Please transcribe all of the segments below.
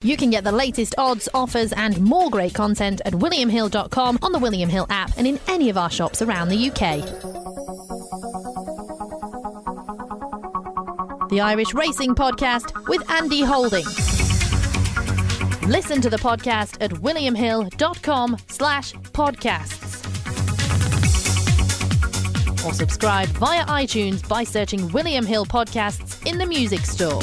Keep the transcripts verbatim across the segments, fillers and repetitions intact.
You can get the latest odds, offers and more great content at william hill dot com, on the William Hill app and in any of our shops around the U K. The Irish Racing Podcast with Andy Holding. Listen to the podcast at william hill dot com slash podcasts. Or subscribe via iTunes by searching William Hill Podcasts in the music store.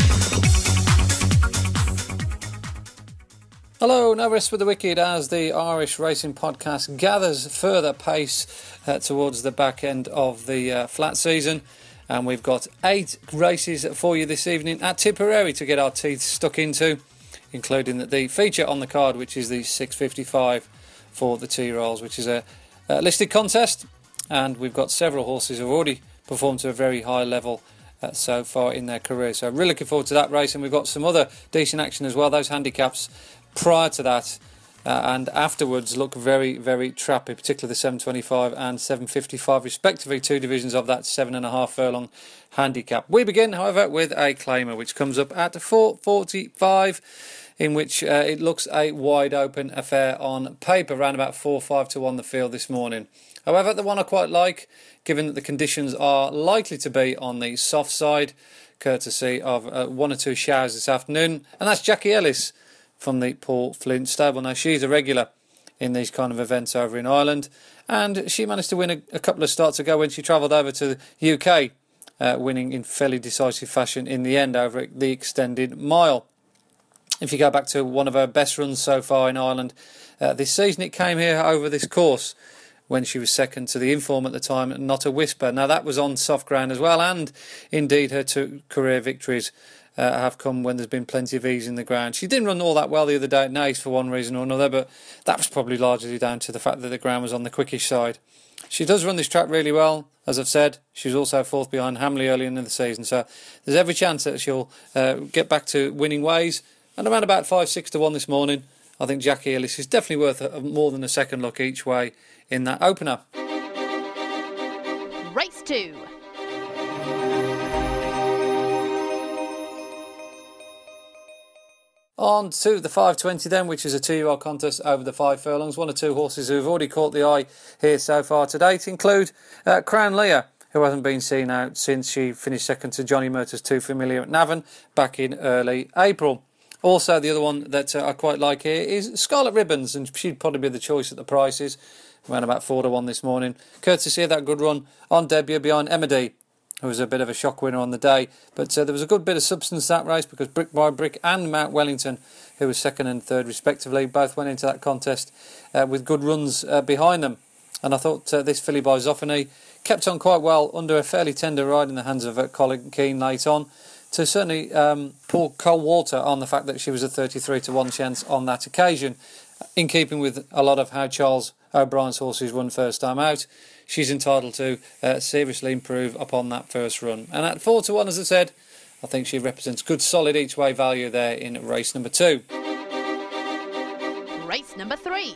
Hello, no rest for the wicked as the Irish Racing Podcast gathers further pace uh, towards the back end of the uh, flat season. And we've got eight races for you this evening at Tipperary to get our teeth stuck into, including the feature on the card, which is the six fifty-five for the two-year-olds, which is a, a listed contest. And we've got several horses who have already performed to a very high level uh, so far in their career. So I'm really looking forward to that race. And we've got some other decent action as well. Those handicaps prior to that uh, and afterwards look very, very trappy, particularly the seven twenty-five and seven fifty-five, respectively, two divisions of that seven and a half furlong handicap. We begin, however, with a claimer, which comes up at four forty-five, in which uh, it looks a wide open affair on paper, around about four five to one the field this morning. However, the one I quite like, given that the conditions are likely to be on the soft side, courtesy of uh, one or two showers this afternoon, and that's Jackie Ellis from the Paul Flint stable. Now, she's a regular in these kind of events over in Ireland, and she managed to win a, a couple of starts ago when she travelled over to the U K, uh, winning in fairly decisive fashion in the end over at the extended mile. If you go back to one of her best runs so far in Ireland uh, this season, it came here over this course when she was second to the Inform at the time, Not a Whisper. Now, that was on soft ground as well, and indeed her two career victories Uh, have come when there's been plenty of ease in the ground. She didn't run all that well the other day at Naas for one reason or another, but that was probably largely down to the fact that the ground was on the quickish side. She does run this track really well, as I've said. She was also fourth behind Hamley early in the season, so there's every chance that she'll uh, get back to winning ways. And around about five six to one this morning, I think Jackie Ellis is definitely worth a, more than a second look each way in that opener. Race two. On to the five twenty then, which is a two-year-old contest over the five furlongs. One or two horses who have already caught the eye here so far to date include uh, Crown Leah, who hasn't been seen out since she finished second to Johnny Murtagh's Too Familiar at Navan back in early April. Also, the other one that uh, I quite like here is Scarlet Ribbons, and she'd probably be the choice at the prices, around about four to one this morning, courtesy of that good run on debut behind Emma D, who was a bit of a shock winner on the day. But uh, there was a good bit of substance that race, because Brick by Brick and Mount Wellington, who was second and third respectively, both went into that contest uh, with good runs uh, behind them. And I thought uh, this filly by Zoffany kept on quite well under a fairly tender ride in the hands of uh, Colin Keane late on, to certainly um, pour cold water on the fact that she was a thirty-three to one chance on that occasion, in keeping with a lot of how Charles O'Brien's horses run first time out. She's entitled to uh, seriously improve upon that first run. And at four to one, as I said, I think she represents good solid each way value there in race number two. Race number three.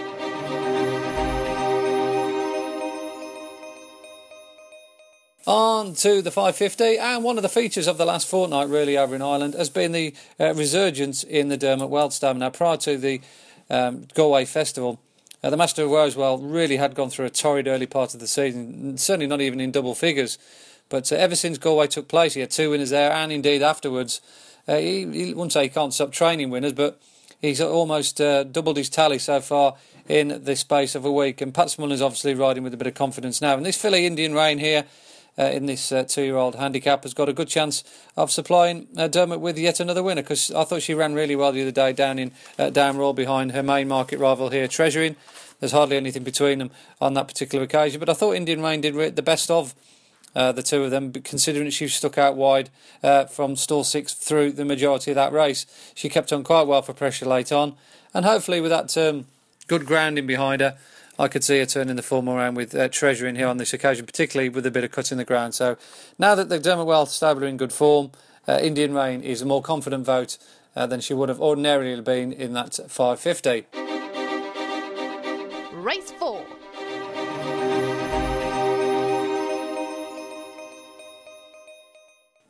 On to the five fifty, and one of the features of the last fortnight really over in Ireland has been the uh, resurgence in the Dermot Weld Stabber. Now, prior to the um, Galway Festival, Uh, the Master of Rosewell really had gone through a torrid early part of the season, certainly not even in double figures. But uh, ever since Galway took place, he had two winners there, and indeed afterwards. Uh, he, he wouldn't say he can't stop training winners, but he's almost uh, doubled his tally so far in the space of a week. And Pat Smullen is obviously riding with a bit of confidence now. And this filly, Indian Rain here, uh, in this uh, two-year-old handicap, has got a good chance of supplying uh, Dermot with yet another winner, because I thought she ran really well the other day down in uh, Downroll behind her main market rival here, Treasuring. There's hardly anything between them on that particular occasion, but I thought Indian Rain did the best of uh, the two of them, considering she stuck out wide uh, from stall six through the majority of that race. She kept on quite well for pressure late on, and hopefully with that um, good grounding behind her, I could see her turning the form around with uh, Treasure in here on this occasion, particularly with a bit of cut in the ground. So now that the Dermot Weld Stabber are in good form, uh, Indian Rain is a more confident vote uh, than she would have ordinarily been in that five fifty. Race four.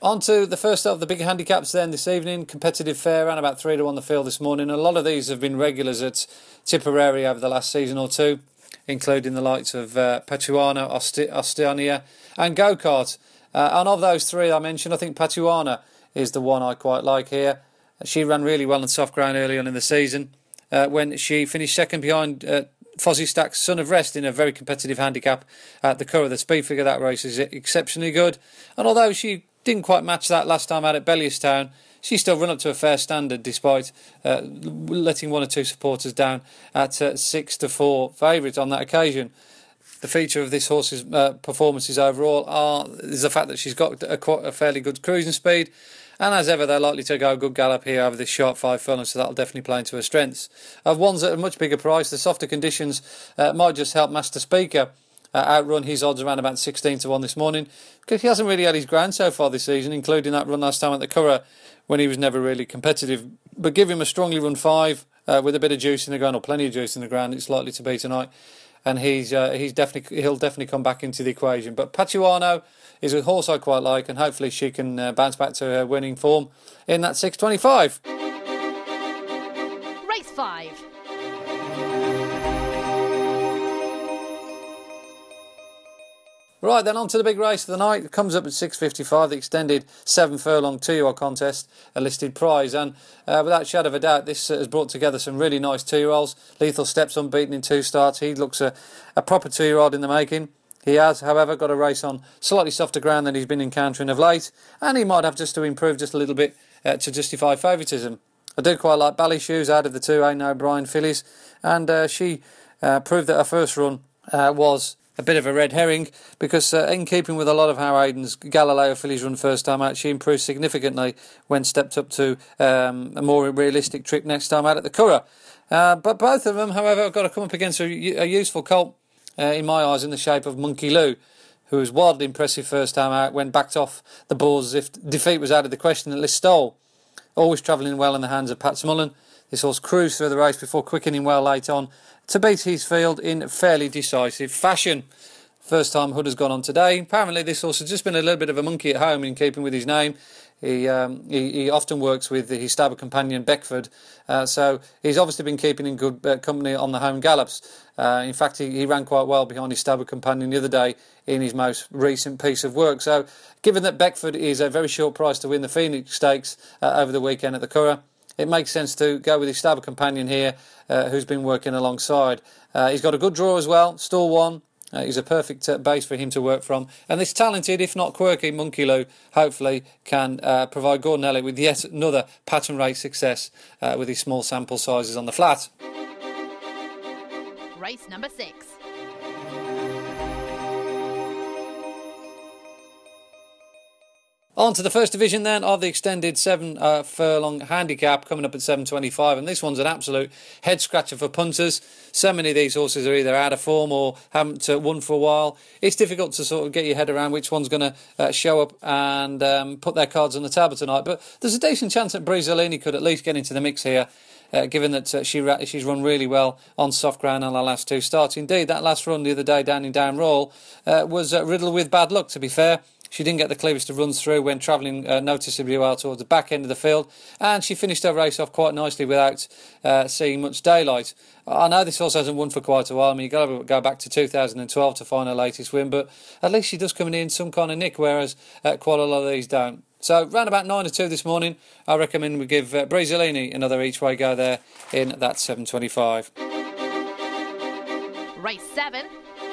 On to the first of the big handicaps then this evening. Competitive fare, around about three to one the field this morning. A lot of these have been regulars at Tipperary over the last season or two, including the likes of uh, Patuana, Osti- Ostiania and Go-Kart. Uh, and of those three I mentioned, I think Patuana is the one I quite like here. She ran really well on soft ground early on in the season uh, when she finished second behind uh, Fozzie Stack's Son of Rest in a very competitive handicap at the Curragh. The speed figure of that race is exceptionally good. And although she didn't quite match that last time out at Bellierstown, she still run up to a fair standard despite uh, letting one or two supporters down at uh, six to four favourite on that occasion. The feature of this horse's uh, performances overall are, is the fact that she's got a, a fairly good cruising speed, and as ever they're likely to go a good gallop here over this sharp five furlong, so that'll definitely play into her strengths. Of ones at a much bigger price, the softer conditions uh, might just help Master Speaker uh, outrun his odds around about sixteen to one this morning, because he hasn't really had his ground so far this season, including that run last time at the Curragh when he was never really competitive. But give him a strongly run five uh, with a bit of juice in the ground, or plenty of juice in the ground, it's likely to be tonight. And he's uh, he's definitely he'll definitely come back into the equation. But Patuano is a horse I quite like, and hopefully she can uh, bounce back to her winning form in that six twenty-five. Race five. Right, then on to the big race of the night. It comes up at six fifty-five, the extended seven furlong two-year-old contest, a listed prize. And uh, without shadow of a doubt, this uh, has brought together some really nice two-year-olds. Lethal Steps unbeaten in two starts. He looks a, a proper two-year-old in the making. He has, however, got a race on slightly softer ground than he's been encountering of late, and he might have just to improve just a little bit uh, to justify favouritism. I do quite like Ballyshoes out of the two Aidan O'Brien fillies, and uh, she uh, proved that her first run uh, was a bit of a red herring, because uh, in keeping with a lot of how Aidan's Galileo fillies run first time out, she improved significantly when stepped up to um, a more realistic trip next time out at the Curragh. Uh, but both of them, however, have got to come up against a, a useful colt, uh, in my eyes, in the shape of Monkey Lou, who was wildly impressive first time out, when backed off the boards as if defeat was out of the question at Listowel. Always travelling well in the hands of Pat Smullen. This horse cruised through the race before quickening well late on to beat his field in fairly decisive fashion. First time Hood has gone on today. Apparently this horse has just been a little bit of a monkey at home, in keeping with his name. He um, he, he often works with his stable companion Beckford, uh, so he's obviously been keeping in good uh, company on the home gallops. Uh, in fact, he, he ran quite well behind his stable companion the other day in his most recent piece of work. So given that Beckford is a very short price to win the Phoenix Stakes uh, over the weekend at the Curragh, it makes sense to go with his stable companion here, uh, who's been working alongside. Uh, he's got a good draw as well, stall one. Uh, he's a perfect uh, base for him to work from. And this talented, if not quirky, Monkey Lou hopefully can uh, provide Gordon Elliott with yet another pattern rate success uh, with his small sample sizes on the flat. Race number six. On to the first division then of the extended seven uh, furlong handicap, coming up at seven twenty-five, and this one's an absolute head scratcher for punters. So many of these horses are either out of form or haven't uh, won for a while. It's difficult to sort of get your head around which one's going to uh, show up and um, put their cards on the table tonight, but there's a decent chance that Breezolini could at least get into the mix here. Uh, given that uh, she ra- she's run really well on soft ground on her last two starts. Indeed, that last run the other day down in Down Royal uh, was uh, riddled with bad luck, to be fair. She didn't get the cleavage to run through when travelling uh, noticeably well towards the back end of the field, and she finished her race off quite nicely without uh, seeing much daylight. I know this horse hasn't won for quite a while. I mean, you've got to go back to two thousand twelve to find her latest win, but at least she does come in some kind of nick, whereas uh, quite a lot of these don't. So, round about nine to two this morning, I recommend we give uh, Breezolini another each-way go there in that seven twenty-five. Race seven.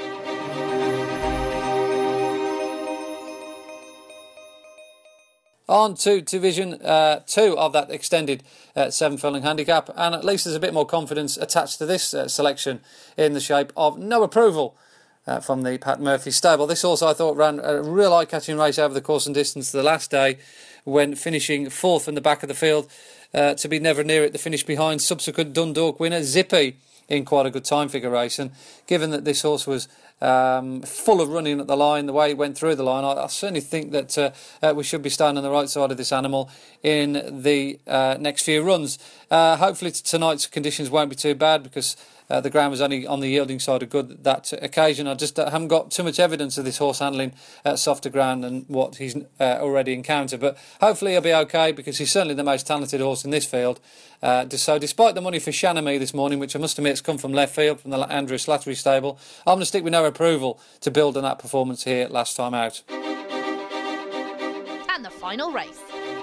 On to Division uh, two of that extended uh, seven furlong handicap, and at least there's a bit more confidence attached to this uh, selection in the shape of No Approval uh, from the Pat Murphy stable. This horse I thought ran a real eye-catching race over the course and distance the last day, when finishing fourth from the back of the field uh, to be never near it. The finish behind subsequent Dundalk winner Zippy in quite a good time figure race, and given that this horse was Um, full of running at the line, the way he went through the line. I, I certainly think that uh, uh, we should be staying on the right side of this animal in the uh, next few runs. Uh, hopefully tonight's conditions won't be too bad, because uh, the ground was only on the yielding side of good that occasion. I just uh, haven't got too much evidence of this horse handling uh, softer ground than what he's uh, already encountered. But hopefully he'll be okay, because he's certainly the most talented horse in this field. Uh, so despite the money for Shanamy this morning, which I must admit has come from left field, from the Andrew Slattery stable, I'm going to stick with no approval to build on that performance here last time out. And the final race.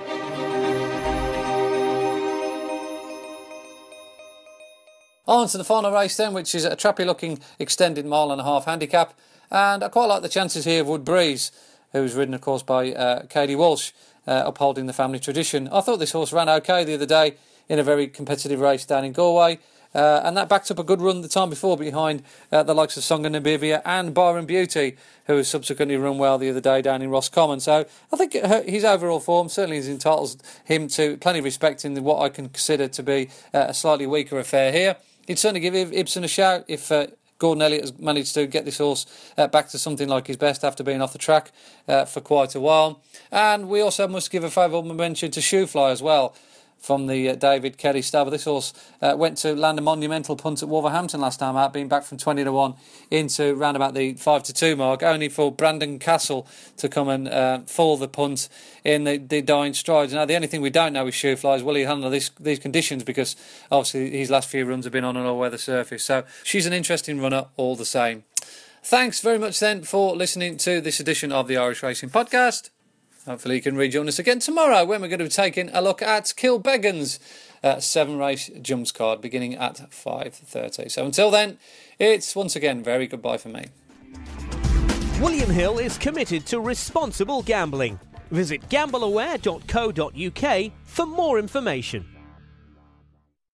On to the final race then, which is a trappy looking extended mile and a half handicap, and I quite like the chances here of Wood Breeze, who was ridden of course by uh, Katie Walsh, uh, upholding the family tradition. I thought this horse ran okay the other day in a very competitive race down in Galway. Uh, and that backed up a good run the time before behind uh, the likes of Song and Namibia and Byron Beauty, who has subsequently run well the other day down in Roscommon. So I think uh, his overall form certainly is entitles him to plenty of respect in what I can consider to be uh, a slightly weaker affair here. He'd certainly give Ibsen a shout if uh, Gordon Elliott has managed to get this horse uh, back to something like his best after being off the track uh, for quite a while. And we also must give a favourable mention to Shoefly as well, from the uh, David Kerry stable. This horse uh, went to land a monumental punt at Wolverhampton last time out, being back from twenty to one into round about the five to two mark, only for Brandon Castle to come and uh, fall the punt in the, the dying strides. Now, the only thing we don't know with Shoefly is will he handle this, these conditions, because obviously his last few runs have been on an all-weather surface. So she's an interesting runner all the same. Thanks very much then for listening to this edition of the Irish Racing Podcast. Hopefully you can rejoin us again tomorrow, when we're going to be taking a look at Kilbeggan's uh, seven-race jumps card beginning at five thirty. So until then, it's once again very goodbye for me. William Hill is committed to responsible gambling. Visit gamble aware dot co dot uk for more information.